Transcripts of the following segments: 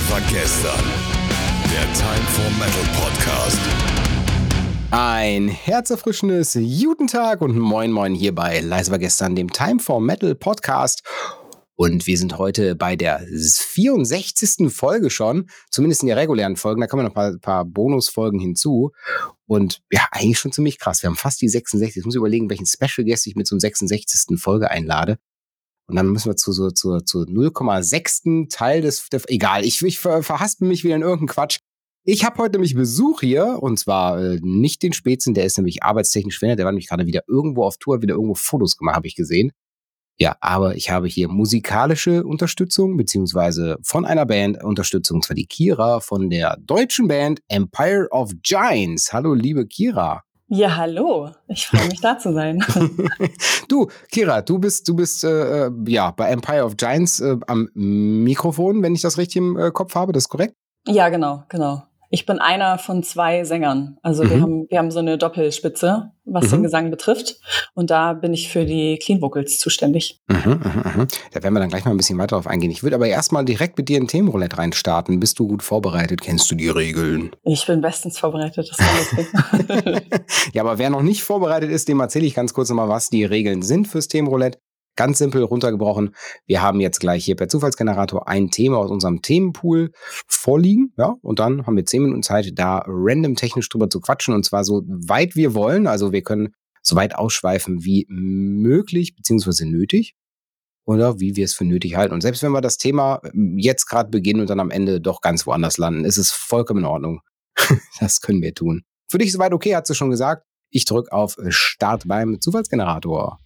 war gestern. Der Time for Metal Podcast. Ein herzerfrischendes Guten Tag und Moin Moin hier bei Leise war gestern, dem Time for Metal Podcast. Und wir sind heute bei der 64. Folge schon, zumindest in der regulären Folgen. Da kommen noch ein paar Bonusfolgen hinzu. Und ja, eigentlich schon ziemlich krass. Wir haben fast die 66. Jetzt muss ich überlegen, welchen Special Guest ich mit so einer 66. Folge einlade. Und dann müssen wir zu 0,6. Teil egal, ich verhaspel mich wieder in irgendeinen Quatsch. Ich habe heute nämlich Besuch hier, und zwar nicht den Spätzen, der ist nämlich arbeitstechnisch verhindert. Der war nämlich gerade wieder irgendwo auf Tour, wieder irgendwo Fotos gemacht, habe ich gesehen. Ja, aber ich habe hier musikalische Unterstützung, beziehungsweise von einer Band Unterstützung, und zwar die Kira von der deutschen Band Empire of Giants. Hallo, liebe Kira. Ja, hallo. Ich freue mich, da zu sein. Du, Kira, du bist bei Empire of Giants am Mikrofon, wenn ich das richtig im Kopf habe. Das ist korrekt? Ja, genau. Ich bin einer von 2 Sängern. Also wir haben so eine Doppelspitze, was den Gesang betrifft. Und da bin ich für die Clean Vocals zuständig. Da werden wir dann gleich mal ein bisschen weiter drauf eingehen. Ich würde aber erstmal direkt mit dir in Themenroulette reinstarten. Bist du gut vorbereitet? Kennst du die Regeln? Ich bin bestens vorbereitet. Das kann lustig. Ja, aber wer noch nicht vorbereitet ist, dem erzähle ich ganz kurz nochmal, was die Regeln sind fürs Themenroulette. Ganz simpel runtergebrochen. Wir haben jetzt gleich hier per Zufallsgenerator ein Thema aus unserem Themenpool vorliegen. Ja, und dann haben wir 10 Minuten Zeit, da random technisch drüber zu quatschen. Und zwar so weit wir wollen. Also wir können so weit ausschweifen wie möglich, beziehungsweise nötig. Oder wie wir es für nötig halten. Und selbst wenn wir das Thema jetzt gerade beginnen und dann am Ende doch ganz woanders landen, ist es vollkommen in Ordnung. Das können wir tun. Für dich soweit okay, hat sie schon gesagt. Ich drücke auf Start beim Zufallsgenerator.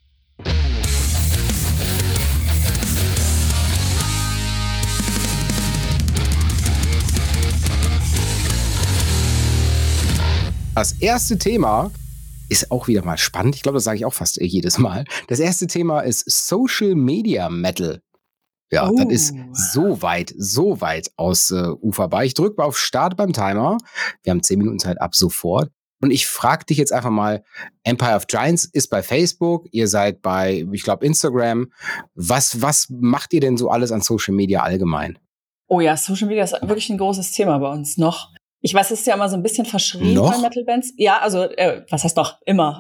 Das erste Thema ist auch wieder mal spannend. Ich glaube, das sage ich auch fast jedes Mal. Das erste Thema ist Social Media Metal. Ja, das ist so weit ausuferbar. Ich drücke mal auf Start beim Timer. Wir haben 10 Minuten Zeit ab sofort. Und ich frage dich jetzt einfach mal, Empire of Giants ist bei Facebook, ihr seid bei, ich glaube, Instagram. Was macht ihr denn so alles an Social Media allgemein? Oh ja, Social Media ist wirklich ein großes Thema bei uns noch. Ich weiß, es ist ja immer so ein bisschen verschrien bei Metal-Bands. Ja, also, was heißt noch? Immer.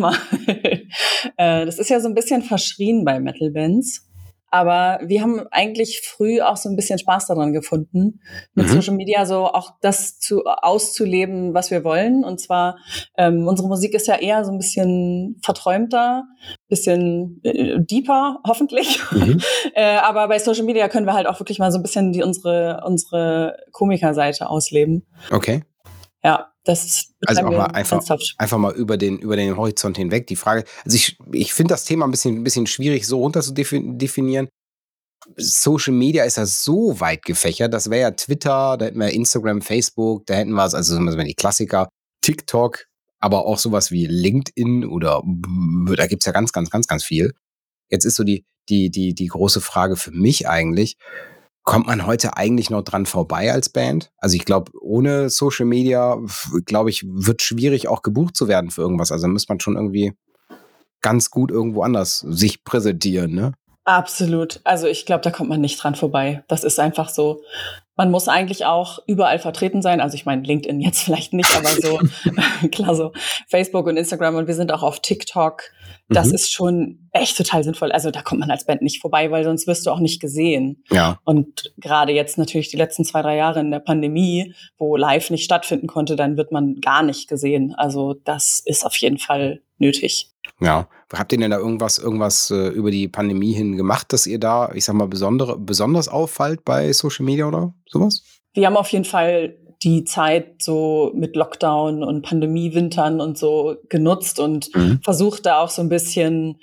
Das ist ja so ein bisschen verschrien bei Metal-Bands. Aber wir haben eigentlich früh auch so ein bisschen Spaß daran gefunden, mit Social Media so auch das auszuleben, was wir wollen. Und zwar, unsere Musik ist ja eher so ein bisschen verträumter, bisschen deeper, hoffentlich. Aber bei Social Media können wir halt auch wirklich mal so ein bisschen unsere Komikerseite ausleben. Okay. Ja, das also auch mal einfach mal über den Horizont hinweg. Die Frage, also ich finde das Thema ein bisschen schwierig, so runter zu definieren. Social Media ist ja so weit gefächert. Das wäre ja Twitter, da hätten wir Instagram, Facebook, da hätten wir es, also die Klassiker, TikTok, aber auch sowas wie LinkedIn oder da gibt's ja ganz viel. Jetzt ist so die große Frage für mich eigentlich, kommt man heute eigentlich noch dran vorbei als Band? Also ich glaube, ohne Social Media, wird schwierig auch gebucht zu werden für irgendwas. Also muss man schon irgendwie ganz gut irgendwo anders sich präsentieren, ne? Absolut. Also ich glaube, da kommt man nicht dran vorbei. Das ist einfach so. Man muss eigentlich auch überall vertreten sein. Also ich meine, LinkedIn jetzt vielleicht nicht, aber so, klar, so Facebook und Instagram und wir sind auch auf TikTok. Das ist schon echt total sinnvoll. Also da kommt man als Band nicht vorbei, weil sonst wirst du auch nicht gesehen. Ja. Und gerade jetzt natürlich die letzten 2-3 Jahre in der Pandemie, wo live nicht stattfinden konnte, dann wird man gar nicht gesehen. Also das ist auf jeden Fall nötig. Ja. Habt ihr denn da irgendwas über die Pandemie hin gemacht, dass ihr da, ich sag mal, besonders auffallt bei Social Media oder sowas? Wir haben auf jeden Fall die Zeit so mit Lockdown und Pandemiewintern und so genutzt und versucht da auch so ein bisschen,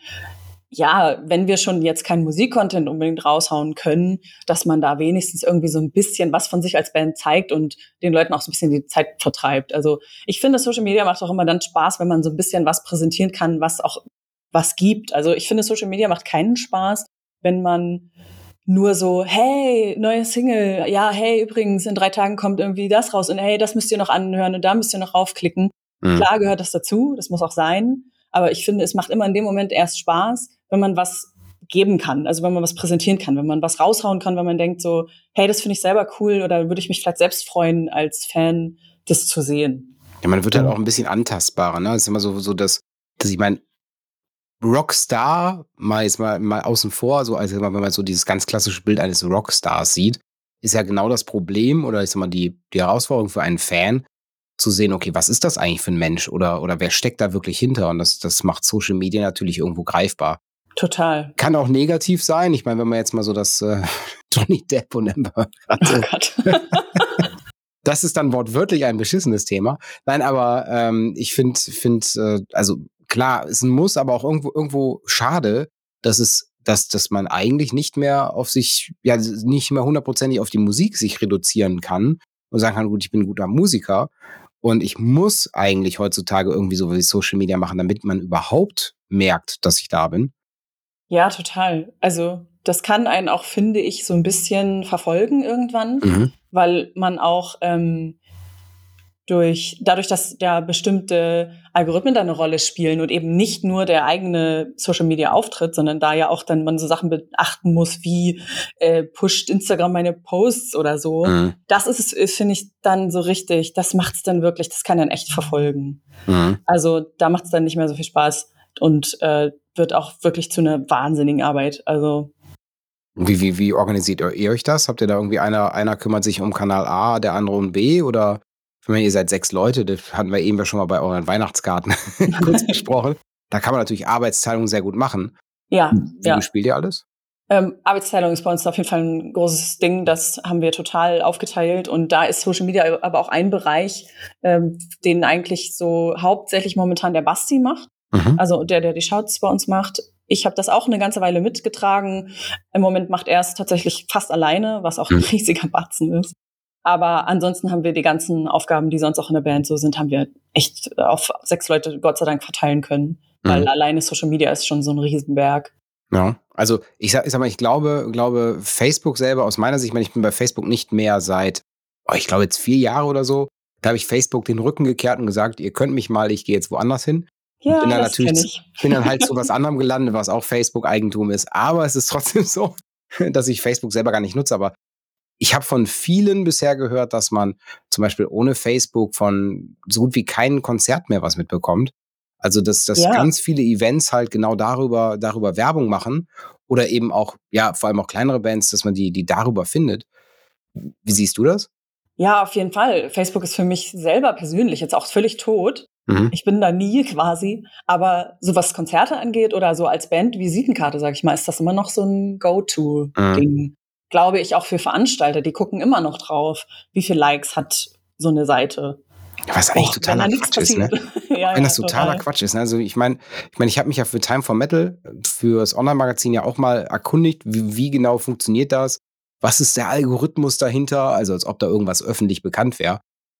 ja, wenn wir schon jetzt keinen Musikcontent unbedingt raushauen können, dass man da wenigstens irgendwie so ein bisschen was von sich als Band zeigt und den Leuten auch so ein bisschen die Zeit vertreibt. Also ich finde, Social Media macht auch immer dann Spaß, wenn man so ein bisschen was präsentieren kann, was auch was gibt. Also ich finde, Social Media macht keinen Spaß, wenn man nur so, hey, neue Single, ja, hey, übrigens, in 3 Tagen kommt irgendwie das raus und hey, das müsst ihr noch anhören und da müsst ihr noch raufklicken. Klar gehört das dazu, das muss auch sein, aber ich finde, es macht immer in dem Moment erst Spaß, wenn man was geben kann, also wenn man was präsentieren kann, wenn man was raushauen kann, wenn man denkt so, hey, das finde ich selber cool oder würde ich mich vielleicht selbst freuen, als Fan das zu sehen. Ja, man wird halt auch ein bisschen antastbarer, ne? Das ist immer so dass ich meine, Rockstar, mal außen vor, so als wenn man so dieses ganz klassische Bild eines Rockstars sieht, ist ja genau das Problem oder ich sag mal die Herausforderung für einen Fan, zu sehen, okay, was ist das eigentlich für ein Mensch oder wer steckt da wirklich hinter? Und das macht Social Media natürlich irgendwo greifbar. Total. Kann auch negativ sein. Ich meine, wenn man jetzt mal so das Johnny Depp und Amber hatte. Oh Gott. Das ist dann wortwörtlich ein beschissenes Thema. Nein, aber ich finde, also klar, es muss, aber auch irgendwo schade, dass man eigentlich nicht mehr auf sich, ja, nicht mehr hundertprozentig auf die Musik sich reduzieren kann und sagen kann, gut, ich bin ein guter Musiker und ich muss eigentlich heutzutage irgendwie so wie Social Media machen, damit man überhaupt merkt, dass ich da bin. Ja, total. Also das kann einen auch, finde ich, so ein bisschen verfolgen irgendwann, weil man auch dadurch, dass da bestimmte Algorithmen da eine Rolle spielen und eben nicht nur der eigene Social-Media-Auftritt, sondern da ja auch dann man so Sachen beachten muss, wie pusht Instagram meine Posts oder so. Das ist finde ich, dann so richtig, das macht's dann wirklich, das kann dann echt verfolgen. Also da macht's dann nicht mehr so viel Spaß und wird auch wirklich zu einer wahnsinnigen Arbeit. Also Wie organisiert ihr euch das? Habt ihr da irgendwie einer kümmert sich um Kanal A, der andere um B oder? Ich meine, ihr seid 6 Leute, das hatten wir eben ja schon mal bei euren Weihnachtskarten kurz besprochen. Da kann man natürlich Arbeitsteilung sehr gut machen. Ja. Wie bespielt ihr alles? Arbeitsteilung ist bei uns auf jeden Fall ein großes Ding. Das haben wir total aufgeteilt. Und da ist Social Media aber auch ein Bereich, den eigentlich so hauptsächlich momentan der Basti macht. Also der die Shouts bei uns macht. Ich habe das auch eine ganze Weile mitgetragen. Im Moment macht er es tatsächlich fast alleine, was auch ein riesiger Batzen ist. Aber ansonsten haben wir die ganzen Aufgaben, die sonst auch in der Band so sind, haben wir echt auf 6 Leute Gott sei Dank verteilen können. Weil alleine Social Media ist schon so ein Riesenberg. Ja, also ich sag mal, ich glaube, Facebook selber aus meiner Sicht, ich bin bei Facebook nicht mehr seit, ich glaube jetzt 4 Jahre oder so. Da habe ich Facebook den Rücken gekehrt und gesagt, ihr könnt mich mal, ich gehe jetzt woanders hin. Ja, bin dann das kenn ich. bin dann halt zu was anderem gelandet, was auch Facebook-Eigentum ist. Aber es ist trotzdem so, dass ich Facebook selber gar nicht nutze. Aber ich habe von vielen bisher gehört, dass man zum Beispiel ohne Facebook von so gut wie keinem Konzert mehr was mitbekommt. Also, dass ganz viele Events halt genau darüber Werbung machen oder eben auch, ja, vor allem auch kleinere Bands, dass man die darüber findet. Wie siehst du das? Ja, auf jeden Fall. Facebook ist für mich selber persönlich jetzt auch völlig tot. Ich bin da nie quasi. Aber so was Konzerte angeht oder so als Band-Visitenkarte, sag ich mal, ist das immer noch so ein Go-To-Ding. Glaube ich auch für Veranstalter. Die gucken immer noch drauf, wie viel Likes hat so eine Seite. Was eigentlich totaler Quatsch ist, ne? Wenn das totaler Quatsch ist, ne? Also ich meine, ich habe mich ja für Time for Metal, fürs Online-Magazin ja auch mal erkundigt, wie genau funktioniert das? Was ist der Algorithmus dahinter? Also als ob da irgendwas öffentlich bekannt wäre.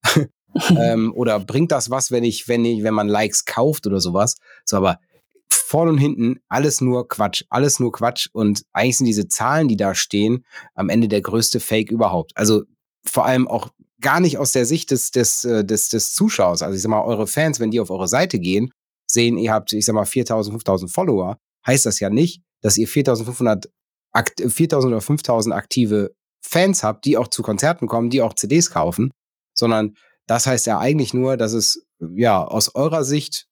Oder bringt das was, wenn man Likes kauft oder sowas? So, aber vorne und hinten alles nur Quatsch und eigentlich sind diese Zahlen, die da stehen, am Ende der größte Fake überhaupt. Also vor allem auch gar nicht aus der Sicht des Zuschauers. Also ich sag mal, eure Fans, wenn die auf eure Seite gehen, sehen, ihr habt, ich sag mal, 4.000, 5.000 Follower, heißt das ja nicht, dass ihr 4.500 oder 5.000 aktive Fans habt, die auch zu Konzerten kommen, die auch CDs kaufen, sondern das heißt ja eigentlich nur, dass es ja aus eurer Sicht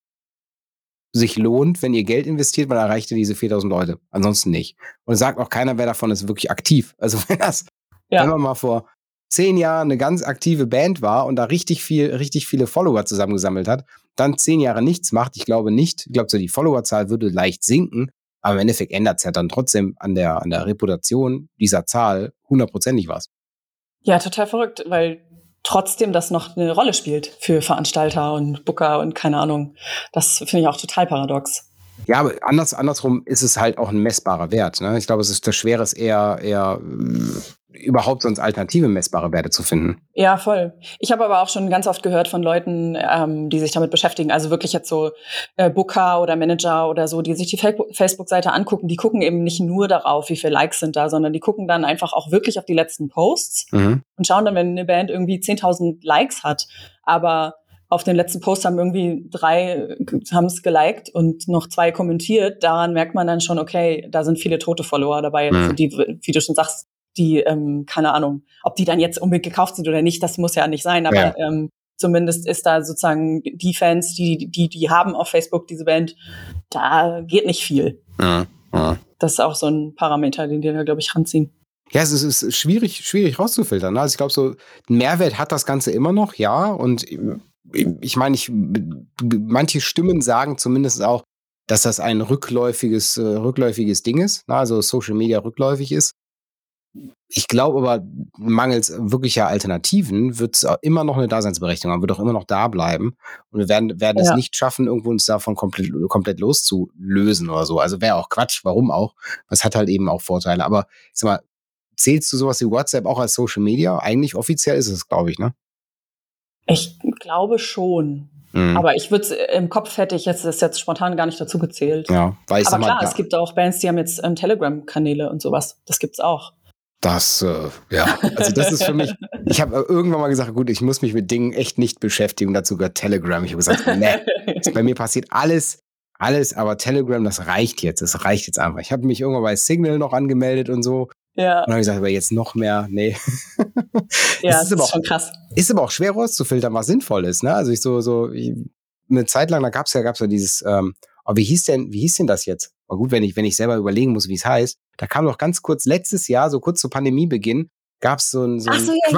sich lohnt, wenn ihr Geld investiert, weil erreicht ihr diese 4.000 Leute. Ansonsten nicht. Und sagt auch keiner, wer davon ist wirklich aktiv. Also wenn man mal vor 10 Jahren eine ganz aktive Band war und da richtig viele Follower zusammengesammelt hat, dann 10 Jahre nichts macht, ich glaube so die Followerzahl würde leicht sinken, aber im Endeffekt ändert es ja dann trotzdem an der Reputation dieser Zahl 100%ig was. Ja, total verrückt, weil trotzdem das noch eine Rolle spielt für Veranstalter und Booker und keine Ahnung. Das finde ich auch total paradox. Ja, aber andersrum ist es halt auch ein messbarer Wert. Ne? Ich glaube, das Schwere ist eher überhaupt sonst alternative messbare Werte zu finden. Ja, voll. Ich habe aber auch schon ganz oft gehört von Leuten, die sich damit beschäftigen, also wirklich jetzt so Booker oder Manager oder so, die sich die Facebook-Seite angucken, die gucken eben nicht nur darauf, wie viele Likes sind da, sondern die gucken dann einfach auch wirklich auf die letzten Posts und schauen dann, wenn eine Band irgendwie 10.000 Likes hat, aber auf den letzten Post haben irgendwie 3 haben es geliked und noch 2 kommentiert. Daran merkt man dann schon, okay, da sind viele tote Follower dabei, also die, wie du schon sagst, die, keine Ahnung, ob die dann jetzt unbedingt gekauft sind oder nicht, das muss ja nicht sein, aber zumindest ist da sozusagen die Fans, die haben auf Facebook diese Band, da geht nicht viel. Das ist auch so ein Parameter, den die da, glaube ich, ranziehen. Ja, es ist schwierig rauszufiltern. Also ich glaube, so einen Mehrwert hat das Ganze immer noch, ja. Und ich meine, manche Stimmen sagen zumindest auch, dass das ein rückläufiges Ding ist, also Social Media rückläufig ist. Ich glaube aber, mangels wirklicher Alternativen wird es immer noch eine Daseinsberechtigung haben, wird auch immer noch da bleiben. Und wir werden es nicht schaffen, irgendwo uns davon komplett loszulösen oder so. Also wäre auch Quatsch, warum auch? Das hat halt eben auch Vorteile. Aber ich sag mal, zählst du sowas wie WhatsApp auch als Social Media? Eigentlich offiziell ist es, glaube ich, ne? Ich glaube schon. Aber ich würde im Kopf hätte ich jetzt spontan gar nicht dazu gezählt. Ja, weil ich aber sag mal, klar, es gibt auch Bands, die haben jetzt Telegram-Kanäle und sowas. Das gibt's auch. Das, also das ist für mich, ich habe irgendwann mal gesagt, gut, ich muss mich mit Dingen echt nicht beschäftigen, dazu gehört Telegram. Ich habe gesagt, nee, bei mir passiert alles, aber Telegram, das reicht jetzt einfach. Ich habe mich irgendwann bei Signal noch angemeldet und so. Ja. Und dann habe ich gesagt, aber jetzt noch mehr, nee. Ja, das ist schon krass. Ist aber auch schwer rauszufiltern, was sinnvoll ist, ne? Also eine Zeit lang, da gab's ja dieses, wie hieß denn das jetzt? War gut, wenn ich selber überlegen muss, wie es heißt. Da kam doch ganz kurz letztes Jahr, so kurz zu Pandemiebeginn, gab's so ein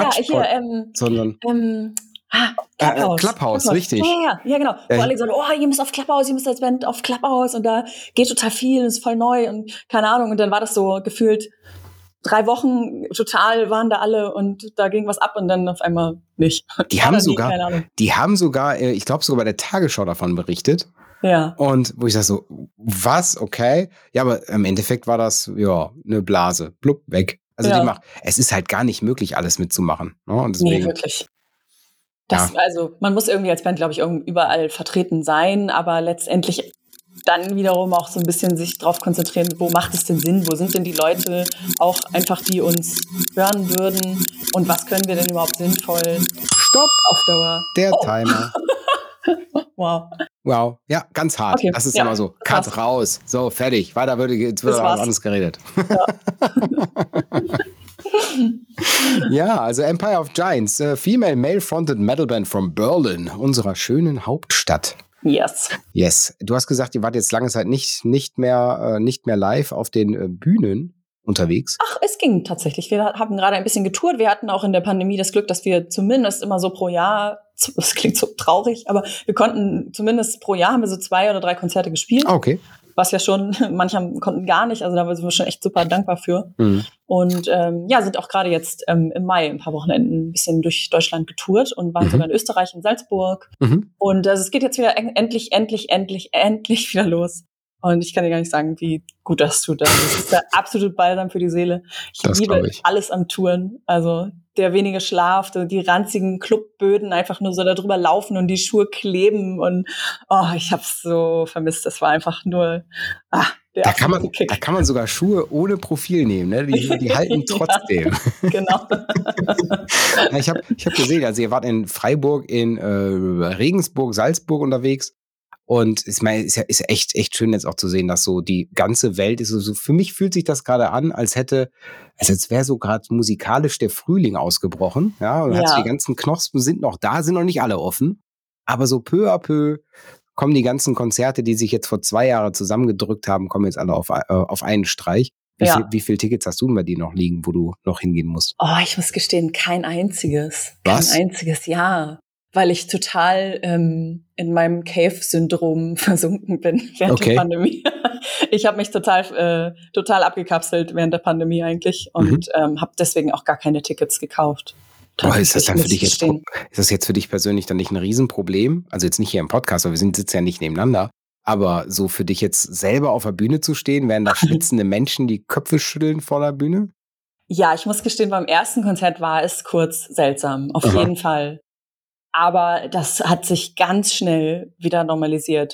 Clubhouse, richtig. Ja, genau. Wo alle sagen, ihr müsst auf Clubhouse, ihr müsst als Band auf Clubhouse und da geht total viel, ist voll neu und keine Ahnung. Und dann war das so gefühlt 3 Wochen total waren da alle und da ging was ab und dann auf einmal nicht. Die haben sogar, ich glaube sogar bei der Tagesschau davon berichtet. Ja. Und wo ich sage so, was? Okay. Ja, aber im Endeffekt war das, eine Blase. Blub, weg. Also es ist halt gar nicht möglich, alles mitzumachen. Ne? Und deswegen, nee, wirklich. Also, man muss irgendwie als Band, glaube ich, überall vertreten sein, aber letztendlich dann wiederum auch so ein bisschen sich drauf konzentrieren, wo macht es denn Sinn? Wo sind denn die Leute auch einfach, die uns hören würden? Und was können wir denn überhaupt sinnvoll? Stopp! Auf Dauer. Der Timer. Wow. Ja, ganz hart. Okay. Das ist immer so. Cut raus. So, fertig. Weiter wird alles geredet. Ja, also Empire of Giants, female male-fronted Metalband from Berlin, unserer schönen Hauptstadt. Yes. Du hast gesagt, ihr wart jetzt lange Zeit nicht mehr live auf den Bühnen unterwegs. Ach, es ging tatsächlich. Wir haben gerade ein bisschen getourt. Wir hatten auch in der Pandemie das Glück, dass wir zumindest immer so pro Jahr, das klingt so traurig, aber wir konnten zumindest pro Jahr haben wir so 2 oder 3 Konzerte gespielt. Okay. Was ja schon, manche konnten gar nicht, also da sind wir schon echt super dankbar für. Und sind auch gerade jetzt im Mai ein paar Wochenenden ein bisschen durch Deutschland getourt und waren sogar in Österreich, in Salzburg. Und es geht jetzt wieder endlich wieder los. Und ich kann dir gar nicht sagen, wie gut das tut. Das ist der absolute Balsam für die Seele. Ich liebe alles am Touren. Also der wenige Schlaf, die ranzigen Clubböden einfach nur so da drüber laufen und die Schuhe kleben. Und ich hab's so vermisst. Das war einfach nur da kann man sogar Schuhe ohne Profil nehmen, ne? Die halten trotzdem. Ja, genau. Ich hab gesehen, also ihr wart in Freiburg, in Regensburg, Salzburg unterwegs. Und ich meine, ist echt schön jetzt auch zu sehen, dass so die ganze Welt ist so, für mich fühlt sich das gerade an, als wäre so gerade musikalisch der Frühling ausgebrochen. Ja, und die ganzen Knospen sind noch da, sind noch nicht alle offen. Aber so peu à peu kommen die ganzen Konzerte, die sich jetzt vor 2 Jahren zusammengedrückt haben, kommen jetzt alle auf einen Streich. Wie viele Tickets hast du denn bei dir noch liegen, wo du noch hingehen musst? Ich muss gestehen, kein einziges. Was? Kein einziges, ja. Weil ich total in meinem Cave-Syndrom versunken bin während der Pandemie. Ich habe mich total abgekapselt während der Pandemie eigentlich und habe deswegen auch gar keine Tickets gekauft. Ist das jetzt für dich persönlich dann nicht ein Riesenproblem? Also jetzt nicht hier im Podcast, weil wir sitzen ja nicht nebeneinander. Aber so für dich jetzt selber auf der Bühne zu stehen, während da schwitzende Menschen die Köpfe schütteln vor der Bühne? Ja, ich muss gestehen, beim ersten Konzert war es kurz seltsam, auf jeden Fall. Aber das hat sich ganz schnell wieder normalisiert.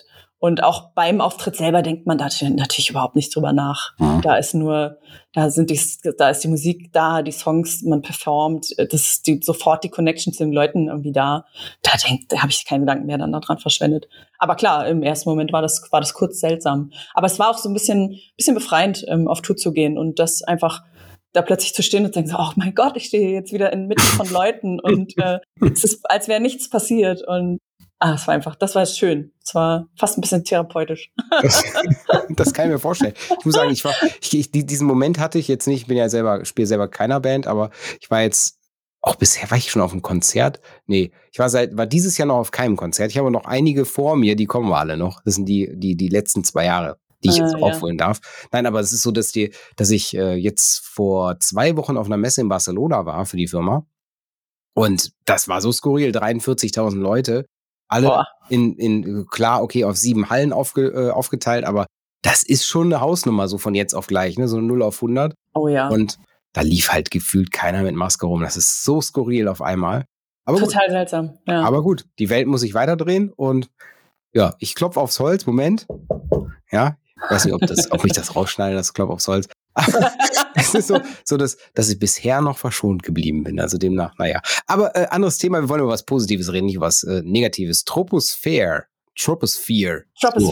Und auch beim Auftritt selber denkt man da natürlich überhaupt nicht drüber nach. Mhm. Da ist die Musik da, die Songs, man performt, das ist sofort die Connection zu den Leuten irgendwie da. Da habe ich keine Gedanken mehr dann daran verschwendet. Aber klar, im ersten Moment war das kurz seltsam. Aber es war auch so ein bisschen befreiend, auf Tour zu gehen und das einfach da plötzlich zu stehen und zu denken, so, oh mein Gott, ich stehe jetzt wieder inmitten von Leuten und es ist, als wäre nichts passiert. Und das war schön. Es war fast ein bisschen therapeutisch. Das kann ich mir vorstellen. Ich muss sagen, diesen Moment hatte ich jetzt nicht. Ich spiele selber keiner Band, aber ich war jetzt, auch bisher war ich schon auf einem Konzert. Nee, ich war dieses Jahr noch auf keinem Konzert. Ich habe noch einige vor mir, die kommen wir alle noch. Das sind die letzten 2 Jahre, die ich jetzt aufholen darf. Nein, aber es ist so, dass ich jetzt vor 2 Wochen auf einer Messe in Barcelona war für die Firma. Und das war so skurril. 43.000 Leute. Alle klar, okay, auf 7 Hallen aufgeteilt, aber das ist schon eine Hausnummer, so von jetzt auf gleich, ne? So 0 auf 100. Oh ja. Und da lief halt gefühlt keiner mit Maske rum. Das ist so skurril auf einmal. Aber total seltsam, ja. Aber gut, die Welt muss sich weiterdrehen und ja, ich klopfe aufs Holz. Moment. Ja, ich weiß nicht, ob ich das rausschneide, das Klopf aufs Holz. Aber es ist so dass ich bisher noch verschont geblieben bin. Also demnach, naja. Aber anderes Thema, wir wollen über was Positives reden, nicht über was Negatives. Troposphere. Ja. Troposphere.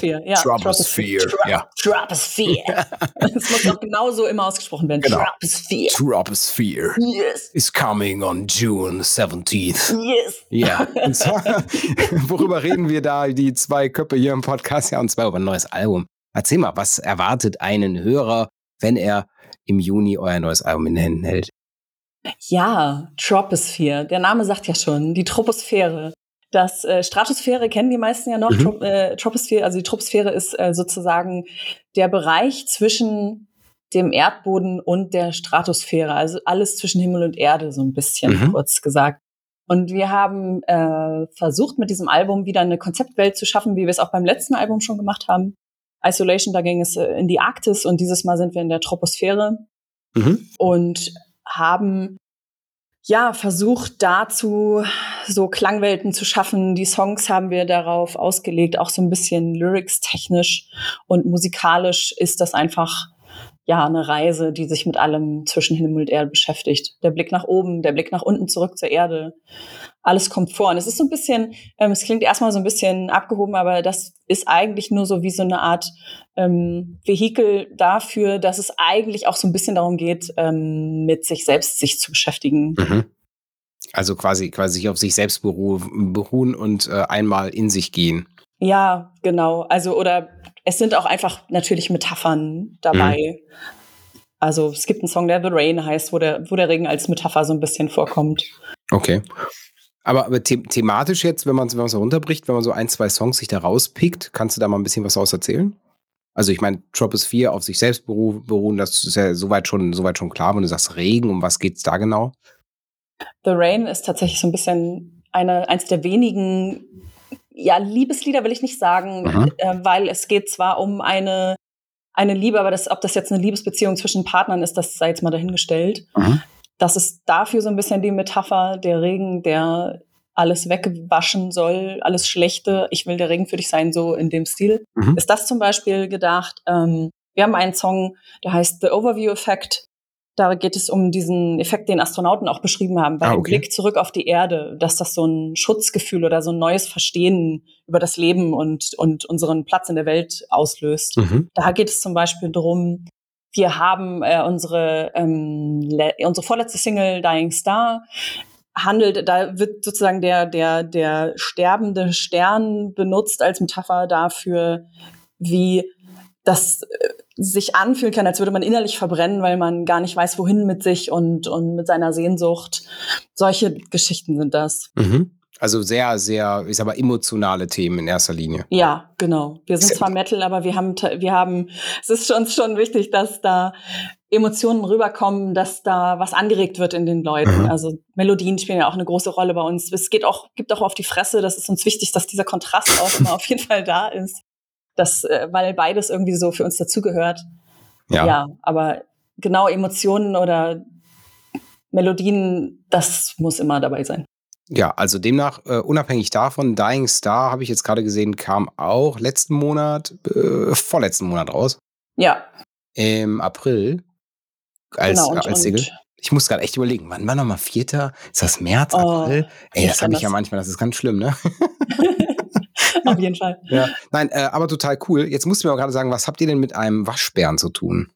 Das muss doch genauso immer ausgesprochen werden. Genau. Troposphere. Yes. Is coming on June 17th. Yes. Ja. Und zwar, worüber reden wir da, die 2 Köpfe hier im Podcast? Ja, und zwar über ein neues Album. Erzähl mal, was erwartet einen Hörer, wenn er im Juni euer neues Album in den Händen hält? Ja, Troposphere. Der Name sagt ja schon, die Troposphäre. Das Stratosphäre kennen die meisten ja noch. Troposphere, also die Troposphäre ist sozusagen der Bereich zwischen dem Erdboden und der Stratosphäre. Also alles zwischen Himmel und Erde, so ein bisschen, kurz gesagt. Und wir haben versucht, mit diesem Album wieder eine Konzeptwelt zu schaffen, wie wir es auch beim letzten Album schon gemacht haben. Isolation, da ging es in die Arktis und dieses Mal sind wir in der Troposphäre und haben versucht, dazu so Klangwelten zu schaffen. Die Songs haben wir darauf ausgelegt, auch so ein bisschen lyrics-technisch und musikalisch ist das einfach eine Reise, die sich mit allem zwischen Himmel und Erde beschäftigt. Der Blick nach oben, der Blick nach unten, zurück zur Erde. Alles kommt vor. Und es ist so ein bisschen, es klingt erstmal so ein bisschen abgehoben, aber das ist eigentlich nur so wie so eine Art Vehikel dafür, dass es eigentlich auch so ein bisschen darum geht, mit sich selbst sich zu beschäftigen. Also quasi sich auf sich selbst beruhen und einmal in sich gehen. Ja, genau. Also, oder es sind auch einfach natürlich Metaphern dabei. Also es gibt einen Song, der The Rain heißt, wo der Regen als Metapher so ein bisschen vorkommt. Okay. Aber thematisch jetzt, wenn man es runterbricht, wenn man so 1, 2 Songs sich da rauspickt, kannst du da mal ein bisschen was aus erzählen? Also ich meine, Troposphere, auf sich selbst beruhen, das ist ja soweit schon klar, wenn du sagst Regen, um was geht's da genau? The Rain ist tatsächlich so ein bisschen eins der wenigen Liebeslieder will ich nicht sagen, weil es geht zwar um eine Liebe, aber ob das jetzt eine Liebesbeziehung zwischen Partnern ist, das sei jetzt mal dahingestellt. Das ist dafür so ein bisschen die Metapher, der Regen, der alles wegwaschen soll, alles Schlechte. Ich will der Regen für dich sein, so in dem Stil. Ist das zum Beispiel gedacht. Wir haben einen Song, der heißt The Overview Effect. Da geht es um diesen Effekt, den Astronauten auch beschrieben haben, bei dem Blick zurück auf die Erde, dass das so ein Schutzgefühl oder so ein neues Verstehen über das Leben und unseren Platz in der Welt auslöst. Da geht es zum Beispiel darum, wir haben unsere vorletzte Single Dying Star da wird sozusagen der sterbende Stern benutzt als Metapher dafür, wie das sich anfühlen kann, als würde man innerlich verbrennen, weil man gar nicht weiß, wohin mit sich und mit seiner Sehnsucht. Solche Geschichten sind das. Also sehr, sehr, ich sag mal, emotionale Themen in erster Linie. Ja, genau. Wir sind zwar Metal, aber wir haben, es ist uns schon wichtig, dass da Emotionen rüberkommen, dass da was angeregt wird in den Leuten. Also Melodien spielen ja auch eine große Rolle bei uns. Es gibt auch auf die Fresse, das ist uns wichtig, dass dieser Kontrast auch immer auf jeden Fall da ist. Weil beides irgendwie so für uns dazugehört. Ja, aber genau Emotionen oder Melodien, das muss immer dabei sein. Ja, also demnach, unabhängig davon, Dying Star, habe ich jetzt gerade gesehen, kam auch vorletzten Monat raus. Ja. Im April als Single. Und Ich muss gerade echt überlegen, wann war nochmal 4.? Ist das März, April? Ey, das habe ich ja manchmal, das ist ganz schlimm, ne? Auf jeden Fall. Ja. Nein, aber total cool. Jetzt musst du mir auch gerade sagen, was habt ihr denn mit einem Waschbären zu tun?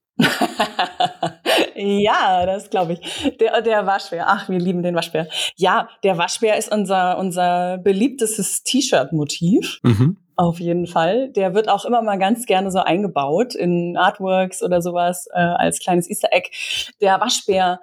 Ja, das glaube ich. Der Waschbär. Ach, wir lieben den Waschbär. Ja, der Waschbär ist unser beliebtestes T-Shirt-Motiv. Mhm. Auf jeden Fall. Der wird auch immer mal ganz gerne so eingebaut in Artworks oder sowas als kleines Easter Egg. Der Waschbär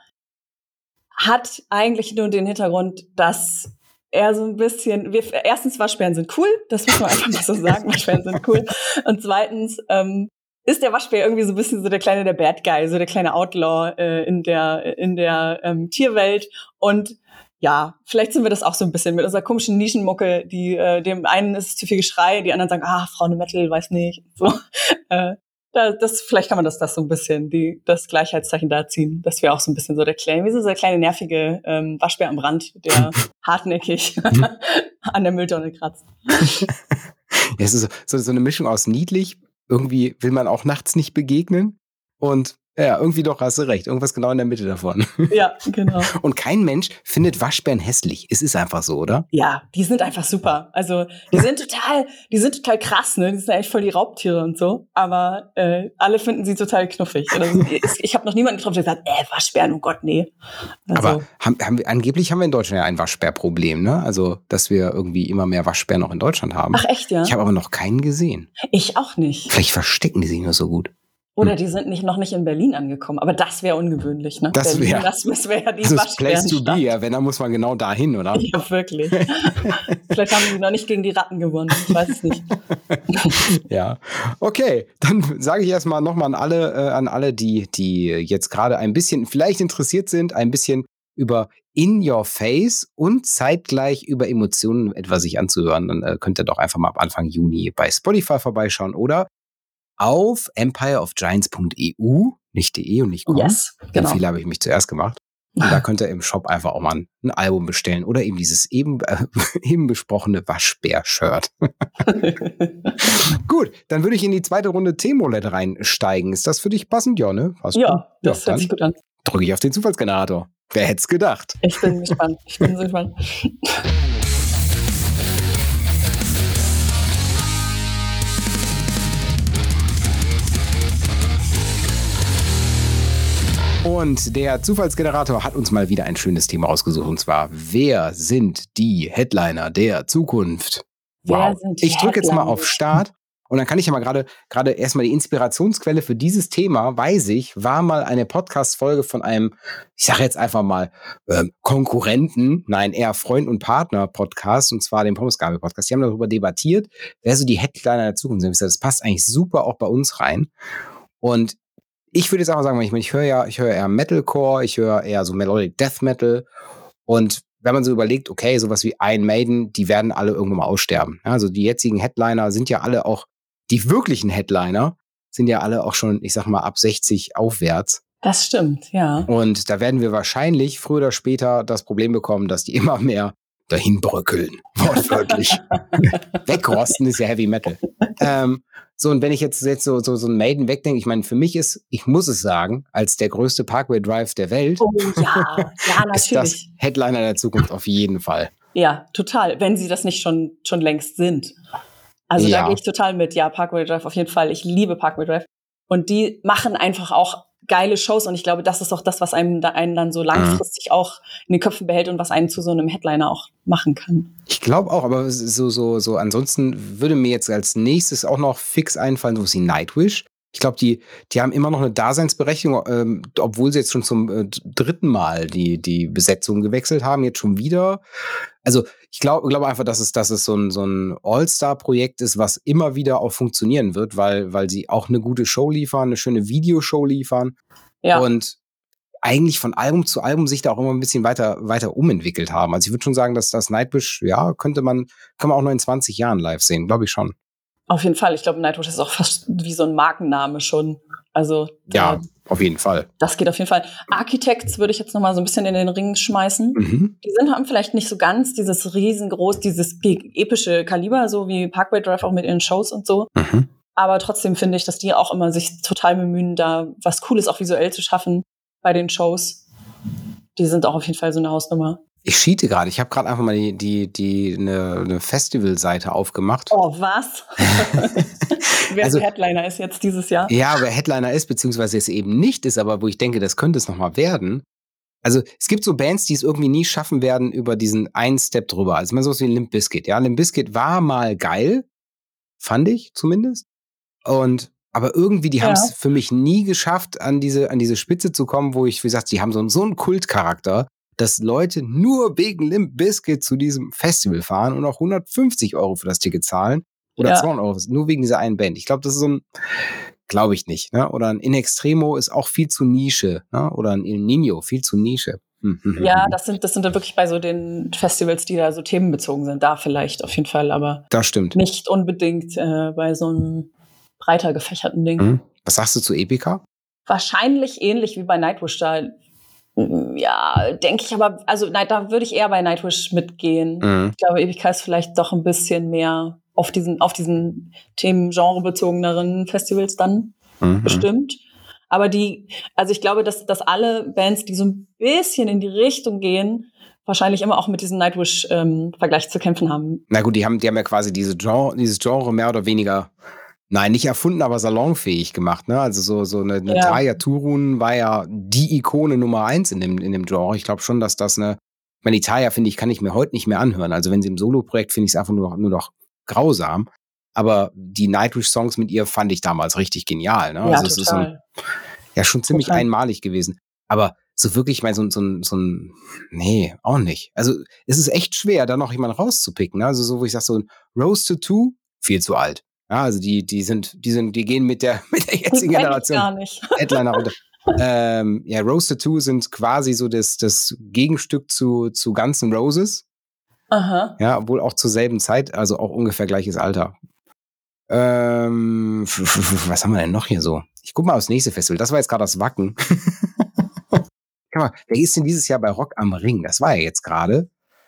hat eigentlich nur den Hintergrund, dass er so ein bisschen, erstens, Waschbären sind cool, das muss man einfach mal so sagen, Waschbären sind cool. Und zweitens ist der Waschbär irgendwie so ein bisschen so der Bad Guy, so der kleine Outlaw in der Tierwelt. Und ja, vielleicht sind wir das auch so ein bisschen mit unserer komischen Nischenmucke, die dem einen ist es zu viel Geschrei, die anderen sagen, Frauen im Metal, weiß nicht. So. Vielleicht kann man das so ein bisschen, das Gleichheitszeichen da ziehen, dass wir auch so ein bisschen so wir sind so der kleine nervige Waschbär am Rand, der hartnäckig an der Mülltonne kratzt. Ja, es ist so eine Mischung aus niedlich, irgendwie will man auch nachts nicht begegnen und ja, irgendwie doch, hast du recht, irgendwas genau in der Mitte davon. Ja, genau. Und kein Mensch findet Waschbären hässlich. Es ist einfach so, oder? Ja, die sind einfach super. Also die sind total krass, ne? Die sind eigentlich voll die Raubtiere und so. Aber alle finden sie total knuffig. Also, ich habe noch niemanden getroffen, der sagt, Waschbären, oh Gott, nee. Also, aber angeblich haben wir in Deutschland ja ein Waschbärproblem, ne? Also, dass wir irgendwie immer mehr Waschbären noch in Deutschland haben. Ach echt, ja? Ich habe aber noch keinen gesehen. Ich auch nicht. Vielleicht verstecken die sich nur so gut. Oder die sind noch nicht in Berlin angekommen. Aber das wäre ungewöhnlich, ne? Das wäre ja die das Place to be, Waschbärenstadt. ja, wenn, dann muss man genau dahin, oder? Ja, wirklich. Vielleicht haben sie noch nicht gegen die Ratten gewonnen. Ich weiß es nicht. Ja, okay. Dann sage ich erstmal nochmal an alle, die jetzt gerade ein bisschen vielleicht interessiert sind, ein bisschen über In Your Face und zeitgleich über Emotionen etwa sich anzuhören. Dann könnt ihr doch einfach mal ab Anfang Juni bei Spotify vorbeischauen oder auf empireofgiants.eu, nicht .de und nicht .com. Yes, genau. Den Fehler habe ich mich zuerst gemacht. Und da könnt ihr im Shop einfach auch mal ein Album bestellen oder eben dieses eben besprochene Waschbär-Shirt. Gut, dann würde ich in die zweite Runde Themenroulette reinsteigen. Ist das für dich passend? Ja, ne? Ja, das hört sich gut an. Drücke ich auf den Zufallsgenerator. Wer hätte es gedacht? Ich bin gespannt. Ich bin so gespannt. Und der Zufallsgenerator hat uns mal wieder ein schönes Thema ausgesucht. Und zwar, wer sind die Headliner der Zukunft? Wow. Ich drücke jetzt mal auf Start. Und dann kann ich ja mal gerade erstmal die Inspirationsquelle für dieses Thema, weiß ich, war mal eine Podcast-Folge von einem, ich sage jetzt einfach mal, Konkurrenten, nein, eher Freund- und Partner-Podcast, und zwar den Pommesgabel-Podcast. Die haben darüber debattiert, wer so die Headliner der Zukunft sind. Das passt eigentlich super auch bei uns rein. Und ich würde jetzt auch mal sagen, ich höre eher Metalcore, ich höre eher so Melodic Death Metal. Und wenn man so überlegt, okay, sowas wie Iron Maiden, die werden alle irgendwann mal aussterben. Also die jetzigen Headliner sind ja alle auch, die wirklichen Headliner sind ja alle auch schon, ich sag mal, ab 60 aufwärts. Das stimmt, ja. Und da werden wir wahrscheinlich früher oder später das Problem bekommen, dass die immer mehr dahin bröckeln, wortwörtlich. Wegrosten ist ja Heavy Metal. So, und wenn ich jetzt so ein Maiden wegdenke, ich meine, für mich ich muss es sagen, als der größte Parkway Drive der Welt, natürlich. Ist das Headliner der Zukunft auf jeden Fall. Ja, total, wenn sie das nicht schon längst sind. Also da gehe ich total mit. Ja, Parkway Drive auf jeden Fall. Ich liebe Parkway Drive. Und die machen einfach auch geile Shows. Und ich glaube, das ist auch das, was einen dann so langfristig auch in den Köpfen behält und was einen zu so einem Headliner auch machen kann. Ich glaube auch, aber so ansonsten würde mir jetzt als nächstes auch noch fix einfallen, so wie Nightwish. Ich glaube, die haben immer noch eine Daseinsberechtigung, obwohl sie jetzt schon zum dritten Mal die Besetzung gewechselt haben, jetzt schon wieder. Also ich glaube einfach, dass es so ein All-Star-Projekt ist, was immer wieder auch funktionieren wird, weil sie auch eine gute Show liefern, eine schöne Videoshow liefern. Ja. Und eigentlich von Album zu Album sich da auch immer ein bisschen weiter umentwickelt haben. Also ich würde schon sagen, dass das Nightwish, ja, kann man auch noch in 20 Jahren live sehen, glaube ich schon. Auf jeden Fall. Ich glaube, Nightwish ist auch fast wie so ein Markenname schon. Also ja, auf jeden Fall. Das geht auf jeden Fall. Architects würde ich jetzt noch mal so ein bisschen in den Ring schmeißen. Haben vielleicht nicht so ganz dieses riesengroß, dieses epische Kaliber, so wie Parkway Drive auch mit ihren Shows und so. Aber trotzdem finde ich, dass die auch immer sich total bemühen, da was Cooles auch visuell zu schaffen bei den Shows. Die sind auch auf jeden Fall so eine Hausnummer. Ich cheate gerade. Ich habe gerade einfach mal eine Festivalseite aufgemacht. Oh, was? Wer also, Headliner ist jetzt dieses Jahr? Ja, wer Headliner ist, beziehungsweise es eben nicht ist, aber wo ich denke, das könnte es nochmal werden. Also es gibt so Bands, die es irgendwie nie schaffen werden über diesen einen Step drüber. Also mal so wie Limp Bizkit. Ja, Limp Bizkit war mal geil, fand ich zumindest. Aber irgendwie, die haben es für mich nie geschafft, an diese Spitze zu kommen, wo ich, wie gesagt, die haben so einen Kultcharakter, dass Leute nur wegen Limp Bizkit zu diesem Festival fahren und auch 150 € für das Ticket zahlen oder 200 €, nur wegen dieser einen Band. Ich glaube, das ist glaube ich nicht. Ne? Oder ein In Extremo ist auch viel zu Nische. Ne? Oder ein El Nino, viel zu Nische. Ja, das sind dann wirklich bei so den Festivals, die da so themenbezogen sind. Da vielleicht auf jeden Fall, aber das stimmt. Nicht unbedingt bei so einem breiter gefächerten Ding. Was sagst du zu Epica? Wahrscheinlich ähnlich wie bei Nightwish. Da denke ich aber, also da würde ich eher bei Nightwish mitgehen. Ich glaube, Epica ist vielleicht doch ein bisschen mehr auf diesen Themen-genre-bezogeneren Festivals dann bestimmt. Aber ich glaube, dass alle Bands, die so ein bisschen in die Richtung gehen, wahrscheinlich immer auch mit diesem Nightwish-Vergleich zu kämpfen haben. Na gut, die haben ja quasi dieses Genre mehr oder weniger, nein, nicht erfunden, aber salonfähig gemacht. Ne? Also so eine Tarja Turunen war ja die Ikone Nummer 1 in dem Genre. Ich glaube schon, dass das die Tarja, finde ich, kann ich mir heute nicht mehr anhören. Also wenn sie im Solo-Projekt, finde ich es einfach nur noch grausam. Aber die Nightwish-Songs mit ihr fand ich damals richtig genial. Ne? Ja, also total. Es ist schon ziemlich einmalig gewesen. Aber so wirklich, ich meine, so ein nee, auch nicht. Also es ist echt schwer, da noch jemanden rauszupicken. Ne? Also so, wo ich sage, so ein Rose Tattoo, viel zu alt. Ja, also die gehen mit der jetzigen Generation gar nicht. Headliner runter. Rose Tattoo sind quasi so das Gegenstück zu Guns N' Roses. Aha. Ja, obwohl auch zur selben Zeit, also auch ungefähr gleiches Alter. Was haben wir denn noch hier so? Ich guck mal aufs nächste Festival. Das war jetzt gerade das Wacken. Wer ist denn dieses Jahr bei Rock am Ring? Das war ja jetzt gerade.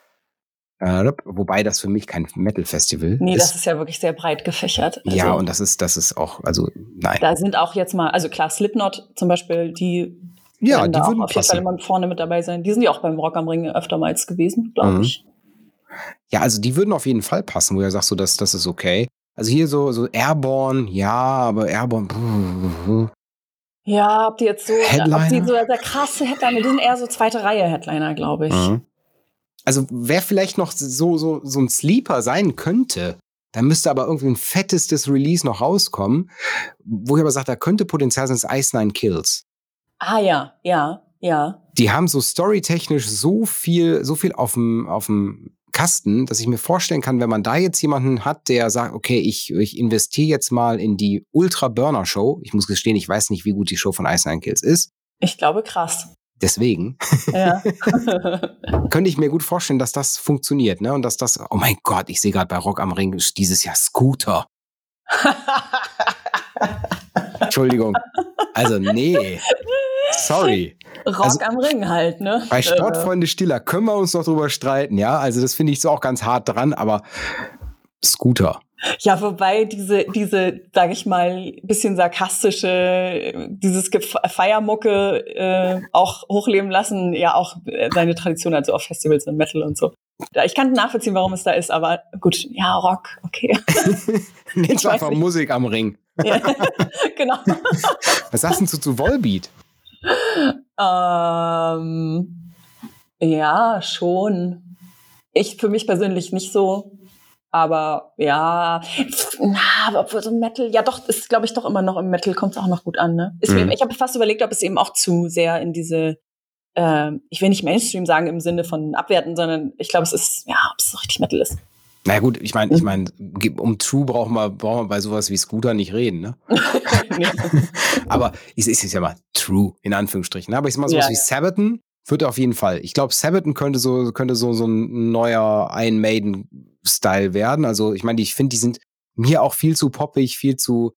Wobei das für mich kein Metal-Festival ist. Nee, das ist ja wirklich sehr breit gefächert. Also, ja, und das ist auch, also nein. Da sind auch jetzt mal, also klar, Slipknot zum Beispiel, die werden da auch auf jeden Fall immer vorne mit dabei sein. Die sind ja auch beim Rock am Ring öftermals gewesen, glaube ich. Ja, also die würden auf jeden Fall passen, wo du sagst, so, das ist okay. Also hier so Airborne, ja, aber Airborne. Ja, ob die jetzt so, Headliner? ob die so der krasse Headliner, die sind eher so zweite Reihe Headliner, glaube ich. Also wer vielleicht noch so ein Sleeper sein könnte, da müsste aber irgendwie ein fettestes Release noch rauskommen, wo ich aber sage, da könnte Potenzial sein, das Ice Nine Kills. Ah ja. Die haben so storytechnisch so viel auf dem Kasten, dass ich mir vorstellen kann, wenn man da jetzt jemanden hat, der sagt, okay, ich investiere jetzt mal in die Ultra-Burner-Show. Ich muss gestehen, ich weiß nicht, wie gut die Show von Ice Nine Kills ist. Ich glaube, krass. Deswegen könnte ich mir gut vorstellen, dass das funktioniert, ne? Und dass das, oh mein Gott, ich sehe gerade bei Rock am Ring dieses Jahr Scooter. Entschuldigung. Also nee. Sorry. Rock am Ring halt, ne? Bei Sportfreunde Stiller können wir uns noch drüber streiten, ja? Also das finde ich so auch ganz hart dran, aber Scooter. Ja, wobei diese, sage ich mal, bisschen sarkastische, dieses Feiermucke auch hochleben lassen, ja auch seine Tradition hat, so auf Festivals und Metal und so. Ich kann nachvollziehen, warum es da ist, aber gut, ja, Rock, okay. Jetzt einfach Musik am Ring. Ja, genau. Was sagst du zu Volbeat? Ja, schon. Ich für mich persönlich nicht so. Aber ja, obwohl so Metal, ja doch, ist glaube ich doch immer noch im Metal, kommt es auch noch gut an, ne? Ich habe fast überlegt, ob es eben auch zu sehr in diese, ich will nicht Mainstream sagen im Sinne von abwerten, sondern ich glaube, es ist, ja, ob es so richtig Metal ist. Na gut, ich meine, um True brauchen wir bei sowas wie Scooter nicht reden, ne? Nee. Aber es ist ja mal True, in Anführungsstrichen. Aber ich sag mal, sowas wie Sabaton wird auf jeden Fall. Ich glaube, Sabaton könnte so ein neuer Iron Maiden-Style werden. Also ich meine, ich finde, die sind mir auch viel zu poppig, viel zu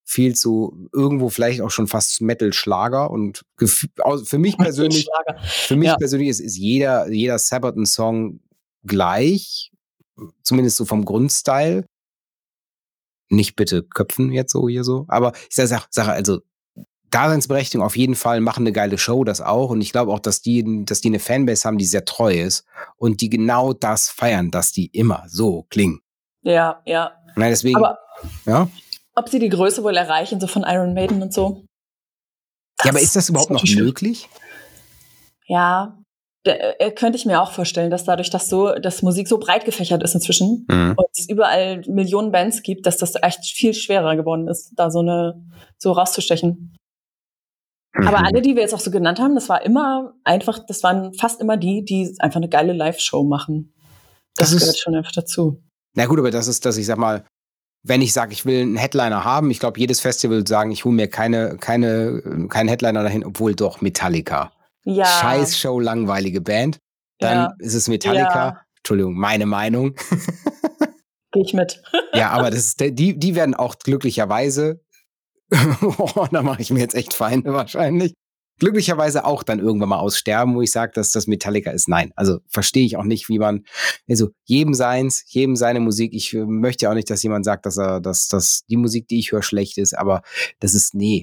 viel zu irgendwo vielleicht auch schon fast Metal-Schlager und für mich persönlich, ist jeder Sabaton-Song gleich, zumindest so vom Grundstyle. Nicht bitte köpfen jetzt so hier so, aber ich sage also Daseinsberechtigung auf jeden Fall, machen eine geile Show, das auch. Und ich glaube auch, dass die eine Fanbase haben, die sehr treu ist und die genau das feiern, dass die immer so klingen. Ja, ja. Nein, deswegen, aber ja. Ob sie die Größe wohl erreichen, so von Iron Maiden und so? Ja, aber ist das überhaupt noch möglich? Ja, könnte ich mir auch vorstellen, dass dadurch, dass Musik so breit gefächert ist inzwischen und es überall Millionen Bands gibt, dass das echt viel schwerer geworden ist, da so rauszustechen. Aber alle, die wir jetzt auch so genannt haben, das waren fast immer die einfach eine geile Live-Show machen. Das gehört schon einfach dazu. Na gut, aber das ist, dass ich sag mal, wenn ich sage, ich will einen Headliner haben, ich glaube, jedes Festival wird sagen, ich hole mir keinen Headliner dahin, obwohl doch Metallica. Ja. Scheiß-Show, langweilige Band. Dann ist es Metallica. Ja. Entschuldigung, meine Meinung. Gehe ich mit. Ja, aber die werden auch glücklicherweise da mache ich mir jetzt echt Feinde wahrscheinlich. Glücklicherweise auch dann irgendwann mal aussterben, wo ich sage, dass das Metallica ist. Nein, also verstehe ich auch nicht, wie man, also jedem seine Musik. Ich möchte ja auch nicht, dass jemand sagt, dass die Musik, die ich höre, schlecht ist, aber das ist, nee.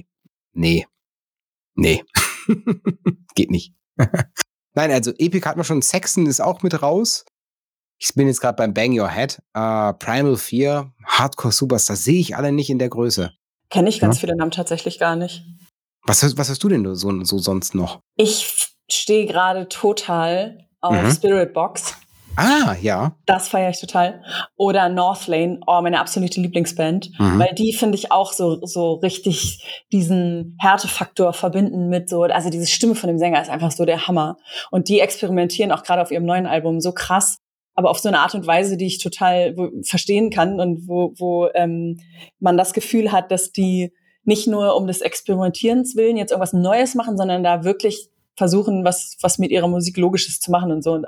Geht nicht. Nein, also Epic hat man schon, Saxon ist auch mit raus. Ich bin jetzt gerade beim Bang Your Head. Primal Fear, Hardcore Superstar, sehe ich alle nicht in der Größe. Kenne ich ganz viele Namen tatsächlich gar nicht. Was hast du denn so sonst noch? Ich stehe gerade total auf Spiritbox. Ah, ja. Das feiere ich total. Oder Northlane, meine absolute Lieblingsband. Weil die finde ich auch so richtig diesen Härtefaktor verbinden mit so, also diese Stimme von dem Sänger ist einfach so der Hammer. Und die experimentieren auch gerade auf ihrem neuen Album so krass, aber auf so eine Art und Weise, die ich total verstehen kann und wo man das Gefühl hat, dass die nicht nur um des Experimentierens willen jetzt irgendwas Neues machen, sondern da wirklich versuchen, was mit ihrer Musik Logisches zu machen und so. Und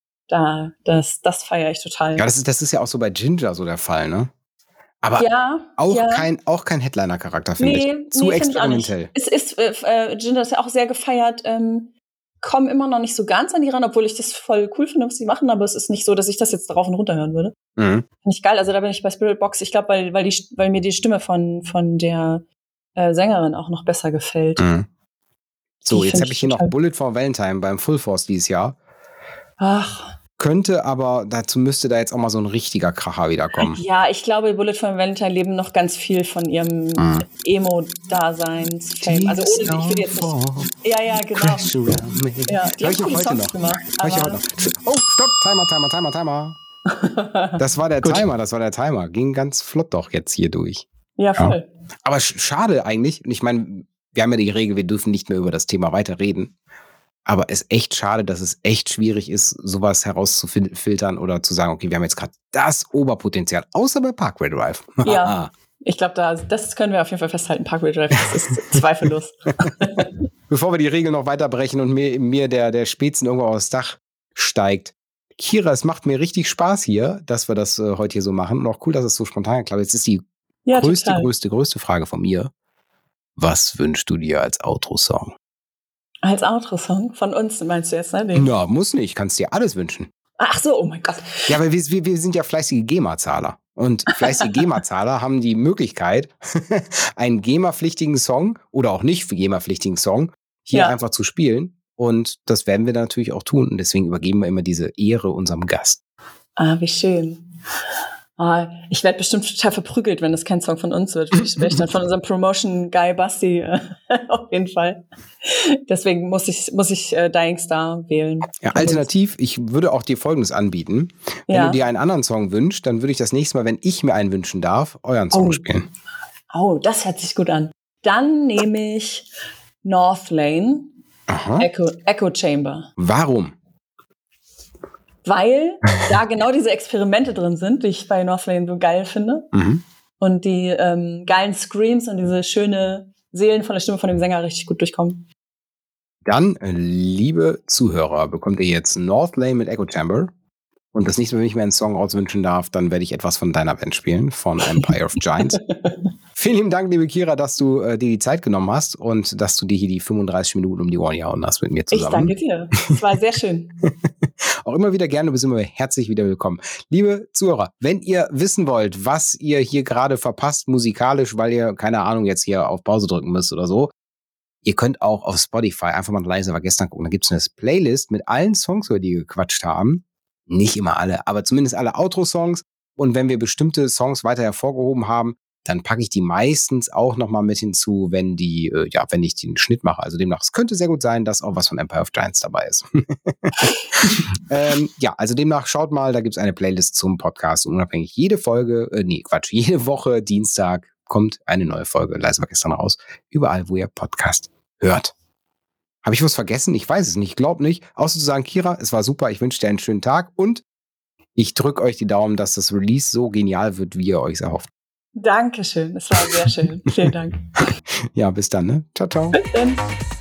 das feiere ich total. Ja, das ist ja auch so bei Ginger so der Fall, ne? Aber auch kein Headliner-Charakter, finde ich. Zu experimentell. Ginger ist ja auch sehr gefeiert. Kommen immer noch nicht so ganz an die ran, obwohl ich das voll cool finde, was sie machen, aber es ist nicht so, dass ich das jetzt darauf und runter hören würde. Finde ich geil. Also da bin ich bei Spiritbox. Ich glaube, weil mir die Stimme von der Sängerin auch noch besser gefällt. So, jetzt habe ich hier noch Bullet for Valentine beim Full Force dieses Jahr. Ach. Könnte, aber dazu müsste da jetzt auch mal so ein richtiger Kracher wiederkommen. Ja, ich glaube, Bullet for Valentine leben noch ganz viel von ihrem Emo-Daseins-Fame. Also ohne ich will jetzt nicht. Ja, genau. Ja, die haben coole Songs gemacht. Oh, stopp, Timer. Das war der Timer. Ging ganz flott doch jetzt hier durch. Ja, voll. Ja. Aber schade eigentlich. Und ich meine, wir haben ja die Regel, wir dürfen nicht mehr über das Thema weiter reden. Aber es ist echt schade, dass es echt schwierig ist, sowas herauszufiltern oder zu sagen, okay, wir haben jetzt gerade das Oberpotenzial, außer bei Parkway Drive. Ja, ich glaube, das können wir auf jeden Fall festhalten. Parkway Drive, das ist zweifellos. Bevor wir die Regel noch weiterbrechen und mir der Spätzen irgendwo aufs Dach steigt. Kira, es macht mir richtig Spaß hier, dass wir das heute hier so machen. Und auch cool, dass es so spontan klappt. Jetzt ist die größte Frage von mir. Was wünschst du dir als Outro-Song? Als Outro-Song? Von uns meinst du jetzt, ne? Na, muss nicht. Kannst dir alles wünschen. Ach so, oh mein Gott. Ja, aber wir sind ja fleißige GEMA-Zahler. Und fleißige GEMA-Zahler haben die Möglichkeit, einen GEMA-pflichtigen Song oder auch nicht für GEMA-pflichtigen Song hier einfach zu spielen. Und das werden wir natürlich auch tun. Und deswegen übergeben wir immer diese Ehre unserem Gast. Ah, wie schön. Ich werde bestimmt total verprügelt, wenn das kein Song von uns wird. Ich spreche dann von unserem Promotion-Guy Basti auf jeden Fall. Deswegen muss ich Dying Star wählen. Ja, alternativ, ich würde auch dir Folgendes anbieten. Wenn du dir einen anderen Song wünschst, dann würde ich das nächste Mal, wenn ich mir einen wünschen darf, euren Song spielen. Oh, das hört sich gut an. Dann nehme ich Northlane, Echo Chamber. Warum? Weil da genau diese Experimente drin sind, die ich bei Northlane so geil finde. Und die geilen Screams und diese schöne seelenvolle Stimme von dem Sänger richtig gut durchkommen. Dann, liebe Zuhörer, bekommt ihr jetzt Northlane mit Echo Chamber. Und das nächste Mal, wenn ich mir einen Song auswünschen darf, dann werde ich etwas von deiner Band spielen, von Empire of Giants. Vielen lieben Dank, liebe Kira, dass du dir die Zeit genommen hast und dass du dir hier die 35 Minuten um die Ohren gehauen hast mit mir zusammen. Ich danke dir. Es war sehr schön. Auch immer wieder gerne, du bist immer herzlich wieder willkommen. Liebe Zuhörer, wenn ihr wissen wollt, was ihr hier gerade verpasst musikalisch, weil ihr, keine Ahnung, jetzt hier auf Pause drücken müsst oder so, ihr könnt auch auf Spotify einfach mal leise war gestern gucken. Da gibt es eine Playlist mit allen Songs, über die wir gequatscht haben. Nicht immer alle, aber zumindest alle Outro-Songs. Und wenn wir bestimmte Songs weiter hervorgehoben haben, dann packe ich die meistens auch nochmal mit hinzu, wenn wenn ich den Schnitt mache. Also demnach, es könnte sehr gut sein, dass auch was von Empire of Giants dabei ist. Also demnach schaut mal, da gibt es eine Playlist zum Podcast. Und unabhängig jede Woche Dienstag kommt eine neue Folge. Leise war gestern raus. Überall, wo ihr Podcast hört. Habe ich was vergessen? Ich weiß es nicht. Ich glaube nicht. Außer zu sagen, Kira, es war super. Ich wünsche dir einen schönen Tag und ich drücke euch die Daumen, dass das Release so genial wird, wie ihr euch erhofft. Dankeschön. Es war sehr schön. Vielen Dank. Ja, bis dann. Ne? Ciao, ciao. Bis dann.